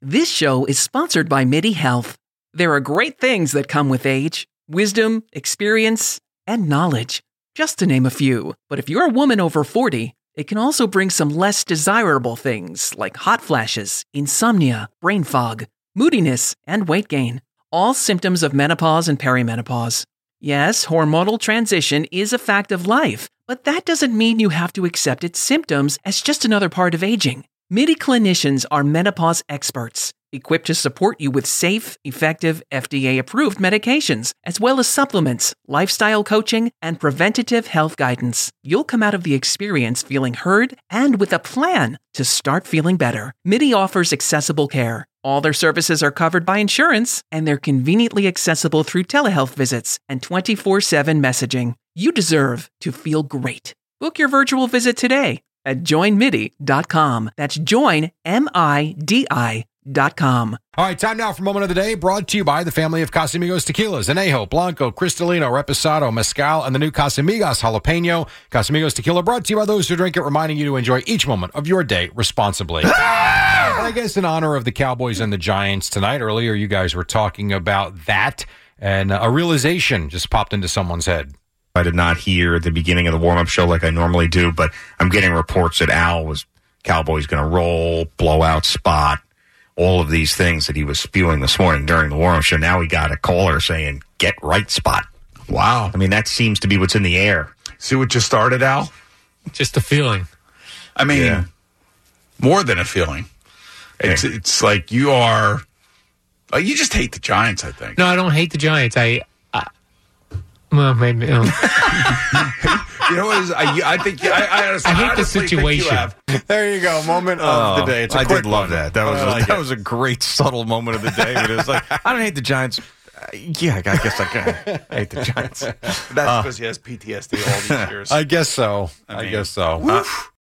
This show is sponsored by MIDI Health. There are great things that come with age: wisdom, experience, and knowledge, just to name a few. But if you're a woman over 40, it can also bring some less desirable things like hot flashes, insomnia, brain fog, moodiness, and weight gain. All symptoms of menopause and perimenopause. Yes, hormonal transition is a fact of life, but that doesn't mean you have to accept its symptoms as just another part of aging. MIDI clinicians are menopause experts, equipped to support you with safe, effective, FDA-approved medications, as well as supplements, lifestyle coaching, and preventative health guidance. You'll come out of the experience feeling heard and with a plan to start feeling better. MIDI offers accessible care. All their services are covered by insurance, and they're conveniently accessible through telehealth visits and 24/7 messaging. You deserve to feel great. Book your virtual visit today at joinmidi.com. That's joinmidi.com. All right, time now for Moment of the Day, brought to you by the family of Casamigos Tequilas: Anejo, Blanco, Cristalino, Reposado, Mezcal, and the new Casamigos Jalapeno. Casamigos Tequila, brought to you by those who drink it, reminding you to enjoy each moment of your day responsibly. And I guess in honor of the Cowboys and the Giants tonight, earlier you guys were talking about that, and a realization just popped into someone's head. I did not hear the beginning of the warm-up show like I normally do, but I'm getting reports that Al was Cowboys going to roll, blowout spot, all of these things that he was spewing this morning during the warm-up show. Now we got a caller saying, get right spot. Wow. I mean, that seems to be what's in the air. See what just started, Al? Just a feeling. I mean, more than a feeling. It's like you are, you just hate the Giants, I think. No, I don't hate the Giants. Well, maybe. You know what is? I think I honestly, I hate the situation. There you go, moment of the day. It's a I quick did love one. that. That was a great subtle moment of the day. It was like, I don't hate the Giants. Yeah, I guess I can. I hate the Giants. That's because he has PTSD all these years. I guess so. I guess so.